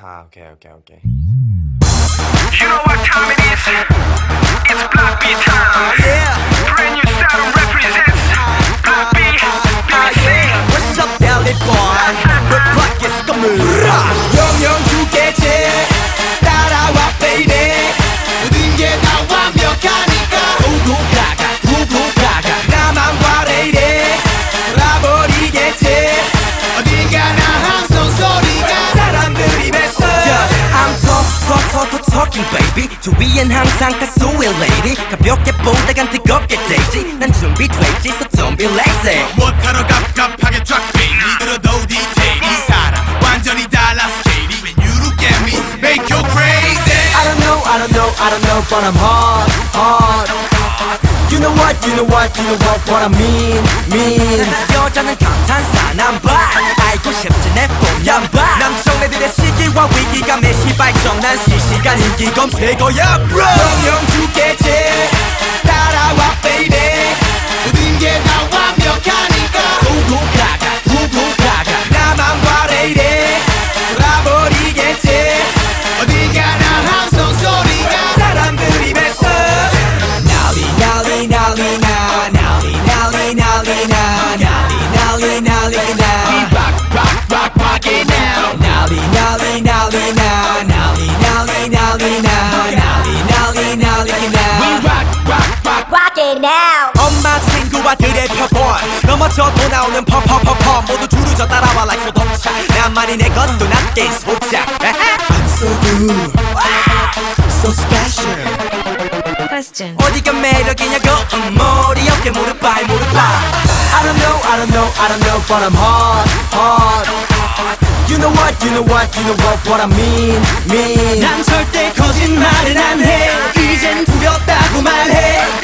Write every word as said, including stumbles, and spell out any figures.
아, 오케이, 오케이, 오케이. You know what time it is? It's Block B time. Yeah. Brand new style represents Block B. Ah, yeah. What's up, Delhi boy? 왜 밖에서 물어? 영영 주겠지. 따라와, baby. 모든 게 다 완벽하니까. 고고 가가, 고고 가가. 나만 바래이래. 돌아버리겠지. 어딘가나 함성 소리가 사람들이 뱉어. Yeah, I'm talk, talk, talk, talk, talking, baby. 주위엔 항상 가수의 lady. 가볍게 보다간 뜨겁게 되지. 난 준비됐지, so don't be lazy. 못하러 갑갑하게 drop beat 니들어도 디테일 이 사람 완전히 달라 스케일이 When you look at me, make you crazy I don't know, I don't know, I don't know, but I'm hard, hard. You know what, you know what, you know what, what I mean, mean. 여자는 감탄사 남발 알고 싶지 내 뽕양발 남성애들의 시기와 위기감의 시발정난 실시간 인기 검색어야 bro. 영영 주겠지. 따라와 baby. 모든 게 다 완벽하니까. 고고 가가, 고고 가가. 나만 바래이래. 돌아버리겠지. 어디가나 함성 소리가 사람들이 뱉어. 난리 난리 난리 나 난리 난리 난리 나 난리 난리 난리 나 We rock, rock, rock, rock it now 난리 난리 난리 나 난리 난리 난리 나 난리 난리 난리 나 We rock, rock, rock Rock it now. 엄마 친구와들의 표본 넘어져도 나오는 펌펌펌펌 모두 줄을 져 따라와 like 소독차 나만이 내 것도 낫게 소작 I'm so good So special Question. 어디가 매력이냐고 음, 머리 어깨 무릎 발 무릎 발 I don't know I don't know I don't know but I'm hard hard You know what you know what you know what what I mean mean 난 절대 거짓말은 안해 이젠 두렵다고 말해